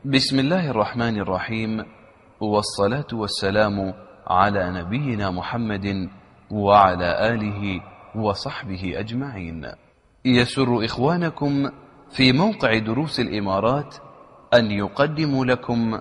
بسم الله الرحمن الرحيم، والصلاة والسلام على نبينا محمد وعلى آله وصحبه أجمعين. يسر إخوانكم في موقع دروس الإمارات أن يقدموا لكم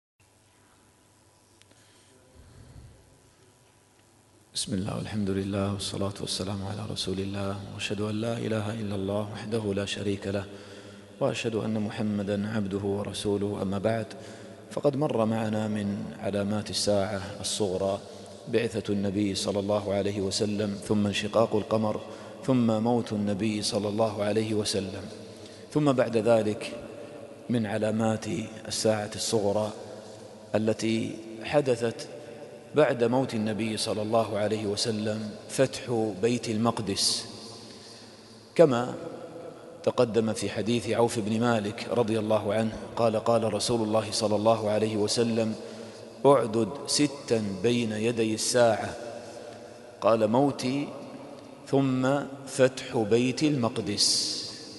بسم الله والحمد لله والصلاة والسلام على رسول الله، وأشهد أن لا إله إلا الله وحده لا شريك له، وأشهد أن محمدا عبده ورسوله. أما بعد، فقد مر معنا من علامات الساعة الصغرى بعثة النبي صلى الله عليه وسلم، ثم انشقاق القمر، ثم موت النبي صلى الله عليه وسلم، ثم بعد ذلك من علامات الساعة الصغرى التي حدثت بعد موت النبي صلى الله عليه وسلم فتح بيت المقدس، كما تقدم في حديث عوف بن مالك رضي الله عنه قال: قال رسول الله صلى الله عليه وسلم: أعدد 6 بين يدي الساعة، قال: موتي، ثم فتح بيت المقدس.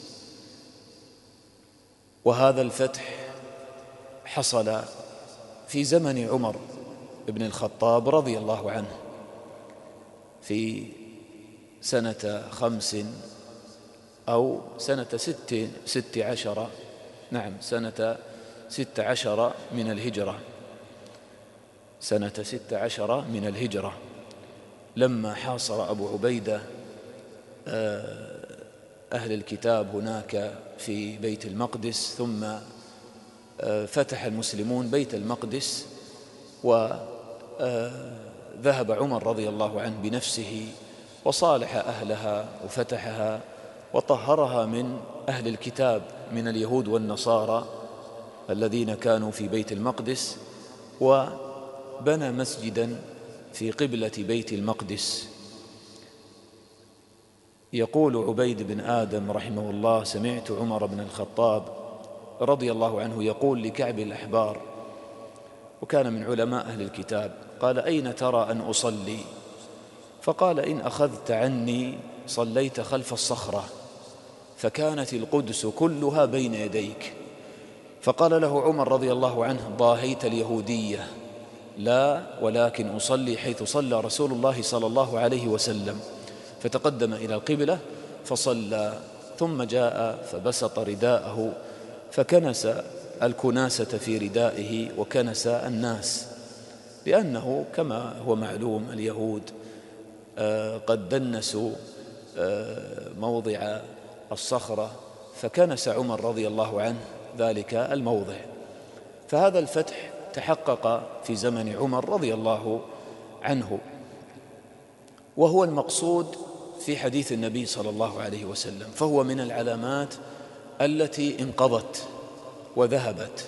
وهذا الفتح حصل في زمن عمر بن الخطاب رضي الله عنه في سنة 5 أو سنة 16 سنة 16 من الهجرة، سنة 16 من الهجرة، لما حاصر أبو عبيدة أهل الكتاب هناك في بيت المقدس، ثم فتح المسلمون بيت المقدس، وذهب عمر رضي الله عنه بنفسه وصالح أهلها وفتحها وطهرها من أهل الكتاب من اليهود والنصارى الذين كانوا في بيت المقدس، وبنى مسجدا في قبلة بيت المقدس. يقول عبيد بن آدم رحمه الله: سمعت عمر بن الخطاب رضي الله عنه يقول لكعب الأحبار، وكان من علماء أهل الكتاب، قال: أين ترى أن أصلي؟ فقال: إن أخذت عني صليت خلف الصخرة، فكانت القدس كلها بين يديك. فقال له عمر رضي الله عنه: ضاهيت اليهودية. لا، ولكن أصلي حيث صلى رسول الله صلى الله عليه وسلم. فتقدم إلى القبلة فصلى، ثم جاء فبسط رداءه فكنس الكناسة في ردائه وكنس الناس، لأنه كما هو معلوم اليهود قد دنسوا موضع الصخرة، فكنس عمر رضي الله عنه ذلك الموضع. فهذا الفتح تحقق في زمن عمر رضي الله عنه، وهو المقصود في حديث النبي صلى الله عليه وسلم، فهو من العلامات التي انقضت وذهبت.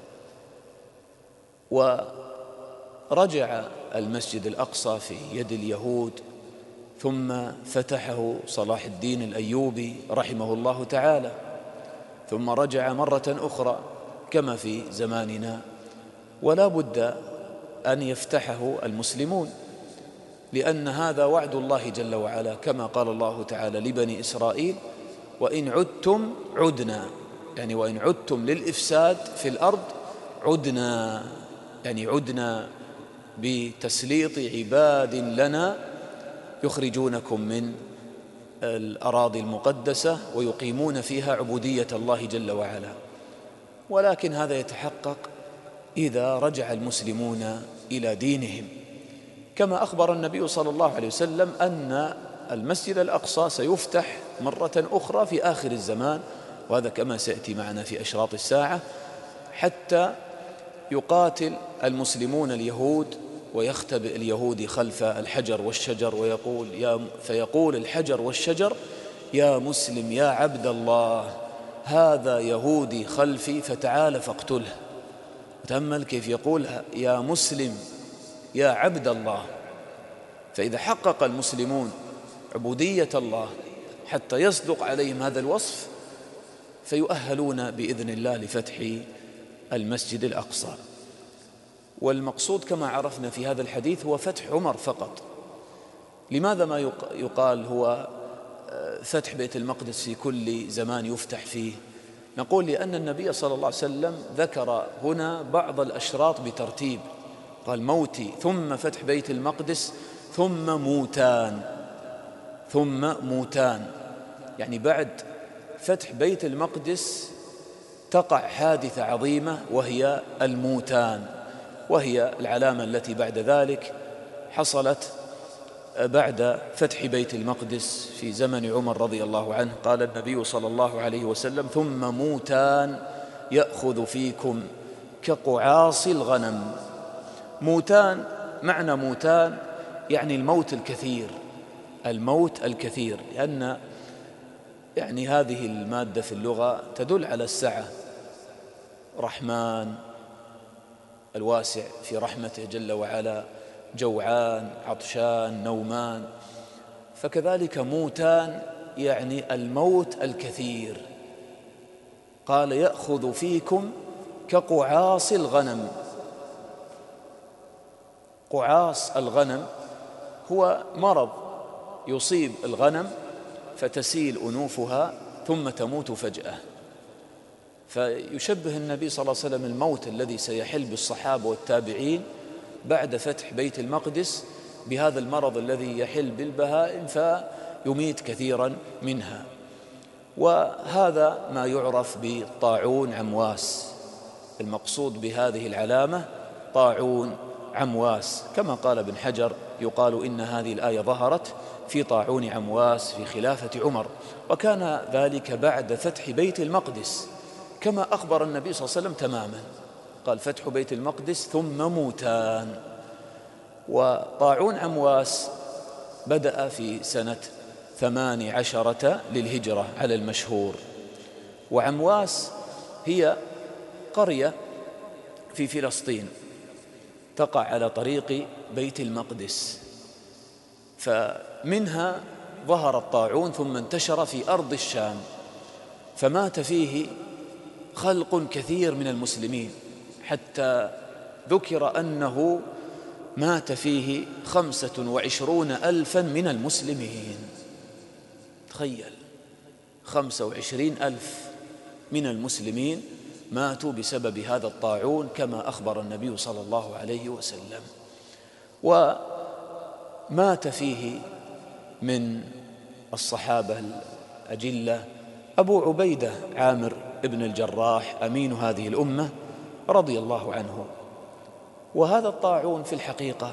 ورجع المسجد الأقصى في يد اليهود، ثم فتحه صلاح الدين الأيوبي رحمه الله تعالى، ثم رجع مرة أخرى كما في زماننا، ولا بد أن يفتحه المسلمون، لأن هذا وعد الله جل وعلا، كما قال الله تعالى لبني إسرائيل: وإن عدتم عدنا، يعني وإن عدتم للإفساد في الأرض عدنا، يعني عدنا بتسليط عباد لنا يخرجونكم من الأراضي المقدسة ويقيمون فيها عبودية الله جل وعلا. ولكن هذا يتحقق إذا رجع المسلمون إلى دينهم، كما أخبر النبي صلى الله عليه وسلم أن المسجد الأقصى سيفتح مرة أخرى في آخر الزمان، وهذا كما سيأتي معنا في أشراط الساعة، حتى يقاتل المسلمون اليهود ويختبئ اليهودي خلف الحجر والشجر فيقول الحجر والشجر: يا مسلم يا عبد الله، هذا يهودي خلفي فتعال فاقتله. تأمل كيف يقول يا مسلم يا عبد الله. فإذا حقق المسلمون عبودية الله حتى يصدق عليهم هذا الوصف، فيؤهلون بإذن الله لفتح المسجد الأقصى. والمقصود كما عرفنا في هذا الحديث هو فتح عمر فقط. لماذا ما يقال هو فتح بيت المقدس في كل زمان يفتح فيه؟ نقول لأن النبي صلى الله عليه وسلم ذكر هنا بعض الأشراط بترتيب، قال موتي ثم فتح بيت المقدس ثم موتان، ثم موتان، يعني بعد فتح بيت المقدس تقع حادثة عظيمة وهي الموتان، وهي العلامة التي بعد ذلك حصلت بعد فتح بيت المقدس في زمن عمر رضي الله عنه. قال النبي صلى الله عليه وسلم ثم موتان يأخذ فيكم كقعاص الغنم. موتان، معنى موتان يعني الموت الكثير، الموت الكثير، لأن يعني هذه المادة في اللغة تدل على السعة، رحمن الواسع في رحمته جل وعلا، جوعان، عطشان، نومان، فكذلك موتان يعني الموت الكثير. قال يأخذ فيكم كقعاص الغنم. قعاص الغنم هو مرض يصيب الغنم فتسيل أنوفها ثم تموت فجأة، فيشبه النبي صلى الله عليه وسلم الموت الذي سيحل بالصحابة والتابعين بعد فتح بيت المقدس بهذا المرض الذي يحل بالبهائم فيميت كثيرا منها، وهذا ما يعرف بطاعون عمواس. المقصود بهذه العلامة طاعون عمواس، كما قال ابن حجر يقال إن هذه الآية ظهرت في طاعون عمواس في خلافة عمر، وكان ذلك بعد فتح بيت المقدس كما أخبر النبي صلى الله عليه وسلم تماما، قال فتح بيت المقدس ثم موتان. وطاعون عمواس بدأ في سنة 18 للهجرة على المشهور، وعمواس هي قرية في فلسطين تقع على طريق بيت المقدس، فمنها ظهر الطاعون ثم انتشر في أرض الشام، فمات فيه خلق كثير من المسلمين، حتى ذكر أنه مات فيه 25,000 من المسلمين. تخيل 25,000 من المسلمين ماتوا بسبب هذا الطاعون كما أخبر النبي صلى الله عليه وسلم. ومات فيه من الصحابة الأجلة أبو عبيدة عامر ابن الجراح أمين هذه الأمة رضي الله عنه. وهذا الطاعون في الحقيقة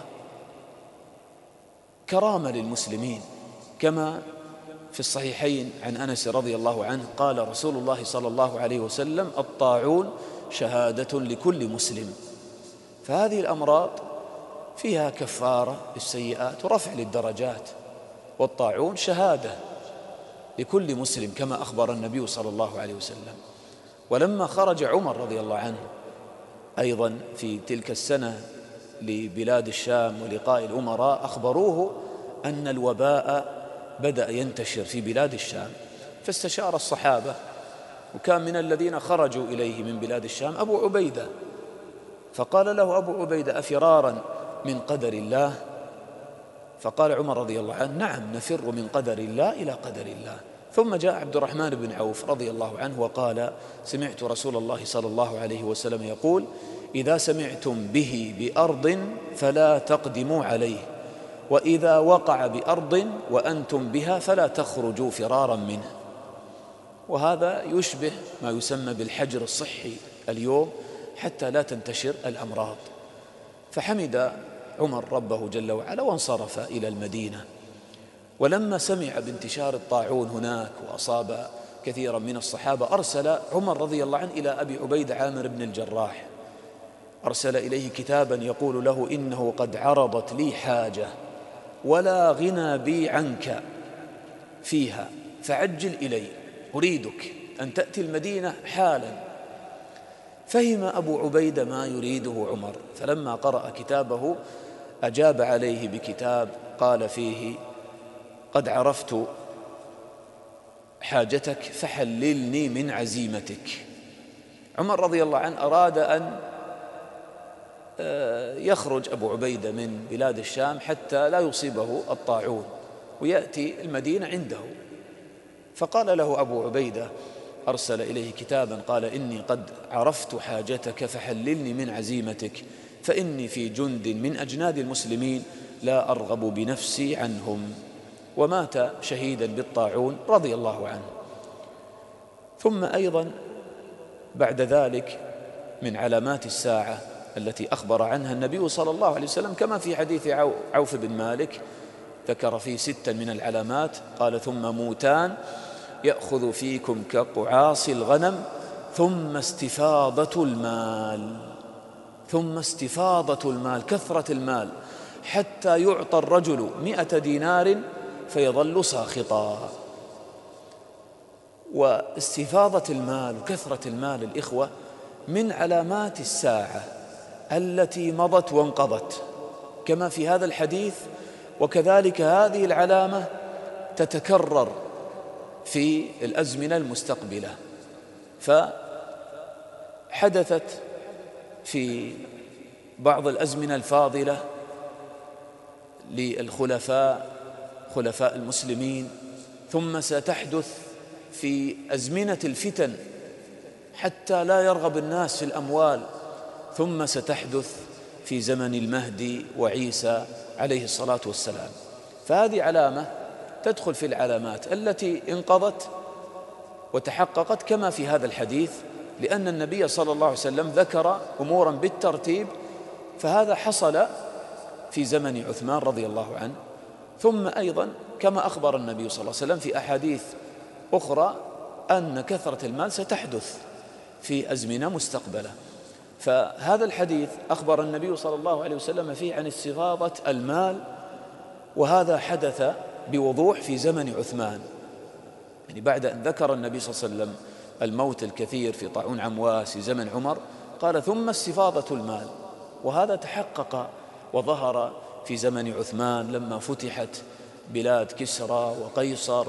كرامة للمسلمين، كما في الصحيحين عن أنس رضي الله عنه قال رسول الله صلى الله عليه وسلم الطاعون شهادة لكل مسلم. فهذه الأمراض فيها كفارة للسيئات ورفع للدرجات، والطاعون شهادة لكل مسلم كما أخبر النبي صلى الله عليه وسلم. ولما خرج عمر رضي الله عنه أيضا في تلك السنة لبلاد الشام ولقاء الأمراء أخبروه أن الوباء بدأ ينتشر في بلاد الشام، فاستشار الصحابة، وكان من الذين خرجوا إليه من بلاد الشام أبو عبيدة، فقال له أبو عبيدة أفرارا من قدر الله؟ فقال عمر رضي الله عنه نعم نفر من قدر الله إلى قدر الله. ثم جاء عبد الرحمن بن عوف رضي الله عنه وقال سمعت رسول الله صلى الله عليه وسلم يقول إذا سمعتم به بأرض فلا تقدموا عليه، وإذا وقع بأرض وأنتم بها فلا تخرجوا فرارا منه. وهذا يشبه ما يسمى بالحجر الصحي اليوم حتى لا تنتشر الأمراض. فحمد عمر ربه جل وعلا وانصرف إلى المدينة. ولما سمع بانتشار الطاعون هناك وأصاب كثيرا من الصحابة أرسل عمر رضي الله عنه إلى أبي عبيدة عامر بن الجراح، أرسل إليه كتابا يقول له إنه قد عرضت لي حاجة ولا غنى بي عنك فيها فعجل إلي، أريدك أن تأتي المدينة حالا. فهم أبو عبيدة ما يريده عمر، فلما قرأ كتابه أجاب عليه بكتاب قال فيه قد عرفت حاجتك فحللني من عزيمتك. عمر رضي الله عنه أراد أن يخرج أبو عبيدة من بلاد الشام حتى لا يصيبه الطاعون ويأتي المدينة عنده، فقال له أبو عبيدة أرسل إليه كتابا قال إني قد عرفت حاجتك فحللني من عزيمتك فإني في جند من أجناد المسلمين لا أرغب بنفسي عنهم، ومات شهيدا بالطاعون رضي الله عنه. ثم أيضا بعد ذلك من علامات الساعة التي أخبر عنها النبي صلى الله عليه وسلم كما في حديث عوف بن مالك، ذكر فيه 6 من العلامات، قال: ثم موتان يأخذ فيكم كقعاص الغنم، ثم استفاضة المال، ثم استفاضة المال، كثرة المال، حتى يعطى الرجل 100 دينار فيظل ساخطا. واستفاضة المال وكثرة المال الإخوة من علامات الساعة التي مضت وانقضت كما في هذا الحديث، وكذلك هذه العلامة تتكرر في الأزمنة المستقبلة. فحدثت في بعض الأزمنة الفاضلة خلفاء المسلمين، ثم ستحدث في أزمنة الفتن حتى لا يرغب الناس في الأموال، ثم ستحدث في زمن المهدي وعيسى عليه الصلاة والسلام. فهذه علامة تدخل في العلامات التي انقضت وتحققت كما في هذا الحديث، لأن النبي صلى الله عليه وسلم ذكر أمورا بالترتيب، فهذا حصل في زمن عثمان رضي الله عنه. ثم أيضا كما أخبر النبي صلى الله عليه وسلم في أحاديث أخرى أن كثرة المال ستحدث في أزمنة مستقبلة. فهذا الحديث أخبر النبي صلى الله عليه وسلم فيه عن استفاضة المال، وهذا حدث بوضوح في زمن عثمان، يعني بعد أن ذكر النبي صلى الله عليه وسلم الموت الكثير في طاعون عمواس في زمن عمر، قال: ثم استفاضة المال، وهذا تحقق وظهر في زمن عثمان لما فتحت بلاد كسرى وقيصر،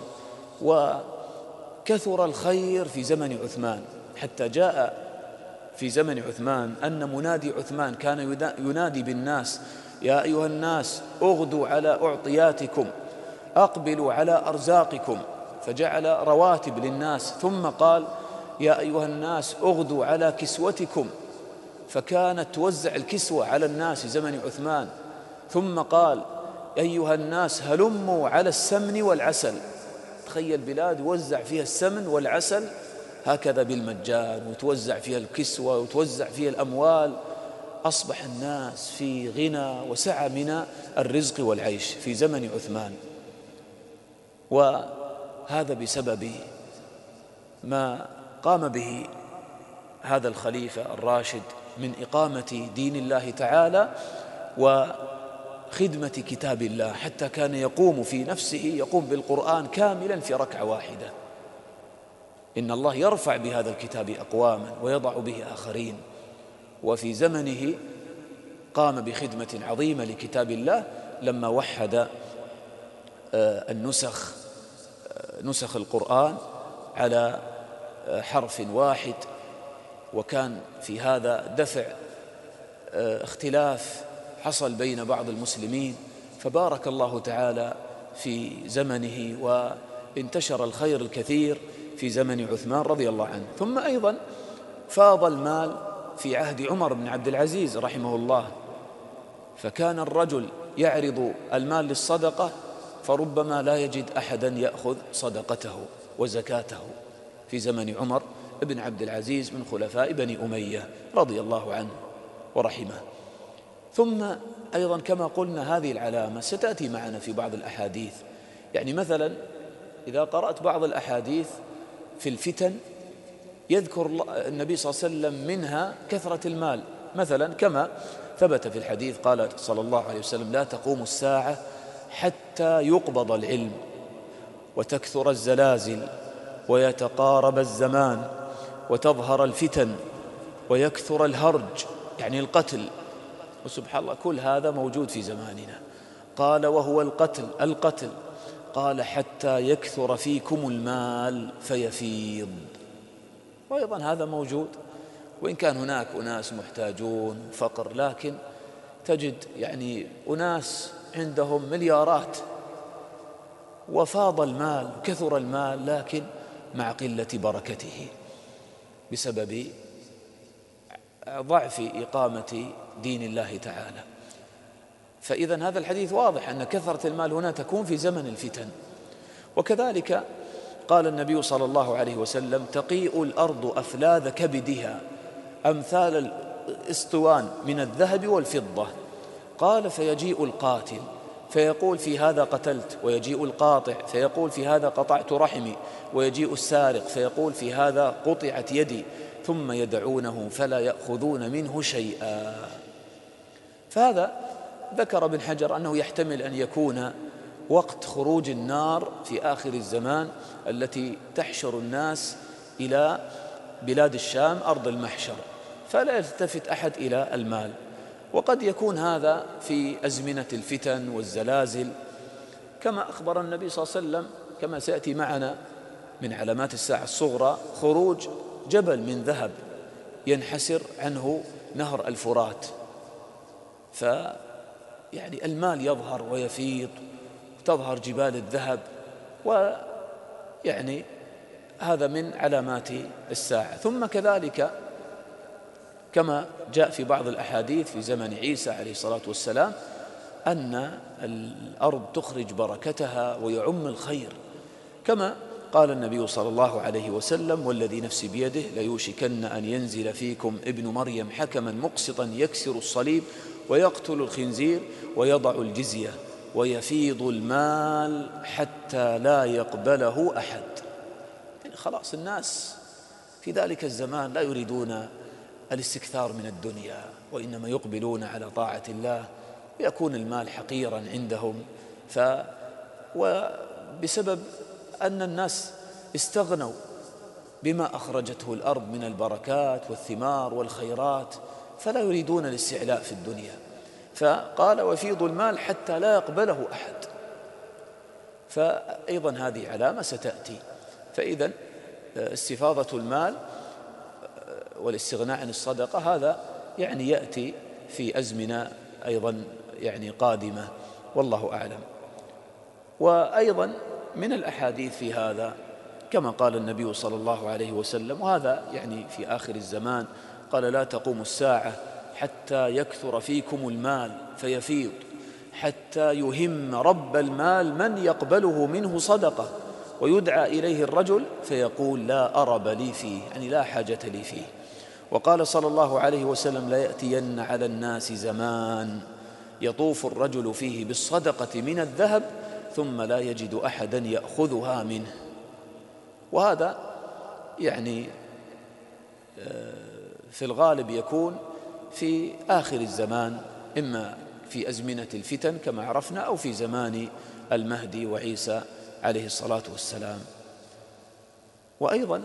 وكثر الخير في زمن عثمان، حتى جاء في زمن عثمان أن منادي عثمان كان ينادي بالناس: يا أيها الناس اغدوا على أعطياتكم، أقبلوا على أرزاقكم، فجعل رواتب للناس. ثم قال: يا أيها الناس اغدوا على كسوتكم، فكانت توزع الكسوة على الناس في زمن عثمان. ثم قال: أيها الناس هلموا على السمن والعسل. تخيل بلاد يوزع فيها السمن والعسل هكذا بالمجان، وتوزع فيها الكسوة وتوزع فيها الأموال. أصبح الناس في غنى وسعة من الرزق والعيش في زمن عثمان، وهذا بسبب ما قام به هذا الخليفة الراشد من إقامة دين الله تعالى وخدمة كتاب الله، حتى كان يقوم في نفسه يقوم بالقرآن كاملا في ركعة واحدة. إن الله يرفع بهذا الكتاب أقواما ويضع به آخرين، وفي زمنه قام بخدمة عظيمة لكتاب الله لما وحد نسخ القرآن على حرف واحد، وكان في هذا دفع اختلاف حصل بين بعض المسلمين، فبارك الله تعالى في زمنه وانتشر الخير الكثير في زمن عثمان رضي الله عنه. ثم أيضا فاض المال في عهد عمر بن عبد العزيز رحمه الله، فكان الرجل يعرض المال للصدقة فربما لا يجد أحدا يأخذ صدقته وزكاته في زمن عمر بن عبد العزيز من خلفاء بني أمية رضي الله عنه ورحمه. ثم أيضا كما قلنا هذه العلامة ستأتي معنا في بعض الأحاديث، يعني مثلا إذا قرأت بعض الأحاديث في الفتن يذكر النبي صلى الله عليه وسلم منها كثرة المال، مثلا كما ثبت في الحديث قال صلى الله عليه وسلم: لا تقوم الساعة حتى يقبض العلم وتكثر الزلازل ويتقارب الزمان وتظهر الفتن ويكثر الهرج، يعني القتل. وسبحان الله كل هذا موجود في زماننا. قال: وهو القتل قال: حتى يكثر فيكم المال فيفيض. وأيضا هذا موجود، وإن كان هناك أناس محتاجون فقر، لكن تجد يعني أناس عندهم مليارات وفاض المال وكثر المال، لكن مع قلة بركته بسبب ضعف إقامة دين الله تعالى. فإذا هذا الحديث واضح أن كثرة المال هنا تكون في زمن الفتن. وكذلك قال النبي صلى الله عليه وسلم: تقيء الأرض أفلاذ كبدها أمثال الإسطوان من الذهب والفضة. قال: فيجيء القاتل فيقول: في هذا قتلت، ويجيء القاطع فيقول: في هذا قطعت رحمي، ويجيء السارق فيقول: في هذا قطعت يدي، ثم يدعونه فلا يأخذون منه شيئا. فهذا ذكر ابن حجر أنه يحتمل أن يكون وقت خروج النار في آخر الزمان التي تحشر الناس إلى بلاد الشام أرض المحشر، فلا يلتفت أحد إلى المال. وقد يكون هذا في أزمنة الفتن والزلازل، كما أخبر النبي صلى الله عليه وسلم كما سيأتي معنا من علامات الساعة الصغرى خروج جبل من ذهب ينحسر عنه نهر الفرات، فيعني المال يظهر ويفيض، تظهر جبال الذهب، ويعني هذا من علامات الساعة. ثم كذلك كما جاء في بعض الأحاديث في زمن عيسى عليه الصلاة والسلام أن الأرض تخرج بركتها ويعم الخير، كما قال النبي صلى الله عليه وسلم: والذي نفسي بيده ليوشكن أن ينزل فيكم ابن مريم حكما مقسطا يكسر الصليب ويقتل الخنزير ويضع الجزية ويفيض المال حتى لا يقبله أحد. يعني خلاص الناس في ذلك الزمان لا يريدون الاستكثار من الدنيا، وإنما يقبلون على طاعة الله، ويكون المال حقيرا عندهم. وبسبب أن الناس استغنوا بما أخرجته الأرض من البركات والثمار والخيرات، فلا يريدون الاستعلاء في الدنيا. فقال: ويفيض المال حتى لا يقبله أحد. فأيضا هذه علامة ستأتي. فإذا استفاضة المال والاستغناء عن الصدقة هذا يعني يأتي في أزمنة أيضا يعني قادمة، والله أعلم. وأيضا من الأحاديث في هذا كما قال النبي صلى الله عليه وسلم، وهذا يعني في آخر الزمان، قال: لا تقوم الساعة حتى يكثر فيكم المال فيفيض حتى يهم رب المال من يقبله منه صدقة، ويدعى إليه الرجل فيقول: لا أرب لي فيه، يعني لا حاجة لي فيه. وقال صلى الله عليه وسلم: لا يأتين على الناس زمان يطوف الرجل فيه بالصدقة من الذهب ثم لا يجد أحدا يأخذها منه. وهذا يعني في الغالب يكون في آخر الزمان، إما في أزمنة الفتن كما عرفنا، أو في زمان المهدي وعيسى عليه الصلاة والسلام. وأيضا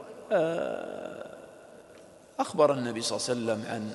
أخبر النبي صلى الله عليه وسلم عن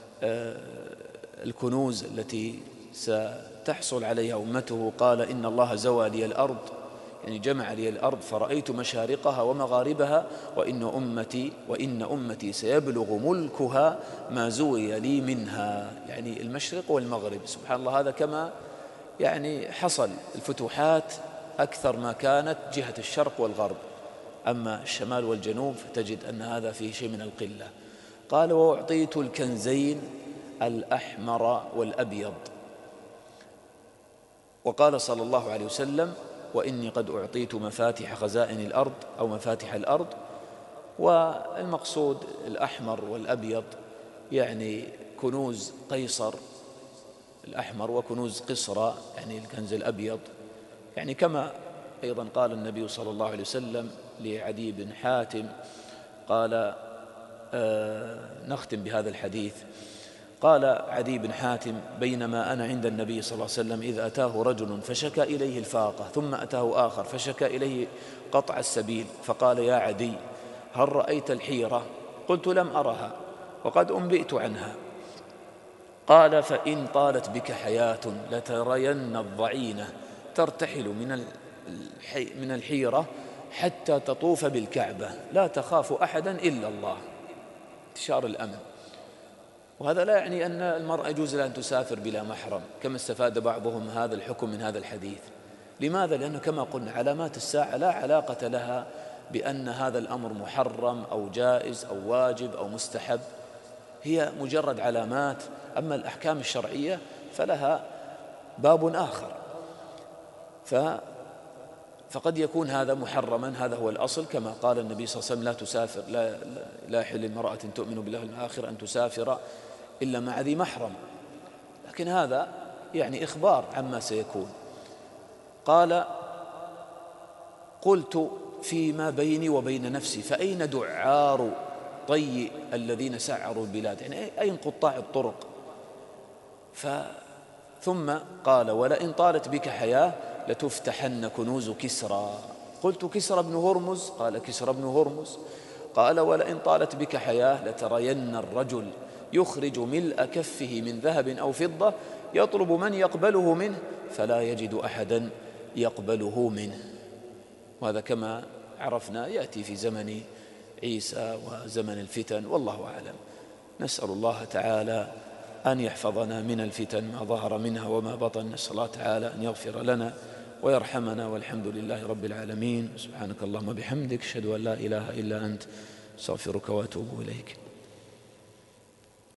الكنوز التي ستحصل عليها أمته. قال: إن الله زوى لي الأرض، يعني جمع لي الأرض، فرأيت مشارقها ومغاربها، وإن أمتي سيبلغ ملكها ما زوي لي منها، يعني المشرق والمغرب. سبحان الله، هذا كما يعني حصل الفتوحات أكثر ما كانت جهة الشرق والغرب، أما الشمال والجنوب فتجد أن هذا فيه شيء من القلة. قال: وأعطيت الكنزين الأحمر والأبيض. وقال صلى الله عليه وسلم: وإني قد أعطيت مفاتح خزائن الأرض أو مفاتح الأرض. والمقصود الأحمر والأبيض يعني كنوز قيصر الأحمر وكنوز قسرى يعني الكنز الأبيض، يعني كما أيضا قال النبي صلى الله عليه وسلم لعدي بن حاتم، قال نختم بهذا الحديث. قال عدي بن حاتم: بينما أنا عند النبي صلى الله عليه وسلم إذ أتاه رجل فشكى إليه الفاقة، ثم أتاه آخر فشكى إليه قطع السبيل، فقال: يا عدي، هل رأيت الحيرة؟ قلت: لم أرها وقد أنبئت عنها. قال: فإن طالت بك حياة لترين الضعينة ترتحل من الحيرة حتى تطوف بالكعبة لا تخاف أحدا إلا الله، انتشار الأمن. وهذا لا يعني أن المرأة يجوز لها أن تسافر بلا محرم، كما استفاد بعضهم هذا الحكم من هذا الحديث. لماذا؟ لأنه كما قلنا علامات الساعة لا علاقة لها بأن هذا الأمر محرم أو جائز أو واجب أو مستحب، هي مجرد علامات. أما الأحكام الشرعية فلها باب آخر، فقد يكون هذا محرما، هذا هو الأصل، كما قال النبي صلى الله عليه وسلم: لا تسافر، لا يحل لامرأة تؤمن بالله الآخر أن تسافر إلا مع ذي محرم، لكن هذا يعني إخبار عما سيكون. قال: قلت فيما بيني وبين نفسي فأين دعار طي الذين سعروا البلاد، يعني أين قطاع الطرق؟ ثم قال: ولئن طالت بك حياة لتفتحن كنوز كسرى. قلت: كسرى بن هرمز؟ قال: كسرى بن هرمز. قال: ولئن طالت بك حياة لترين الرجل يخرج ملء كفه من ذهب أو فضة يطلب من يقبله منه فلا يجد أحدا يقبله منه. وهذا كما عرفنا يأتي في زمن عيسى وزمن الفتن، والله أعلم. نسأل الله تعالى أن يحفظنا من الفتن ما ظهر منها وما بطن. نسأل الله تعالى أن يغفر لنا ويرحمنا، والحمد لله رب العالمين. سبحانك اللهم بحمدك، أشهد أن لا إله إلا أنت، أستغفرك وأتوب إليك.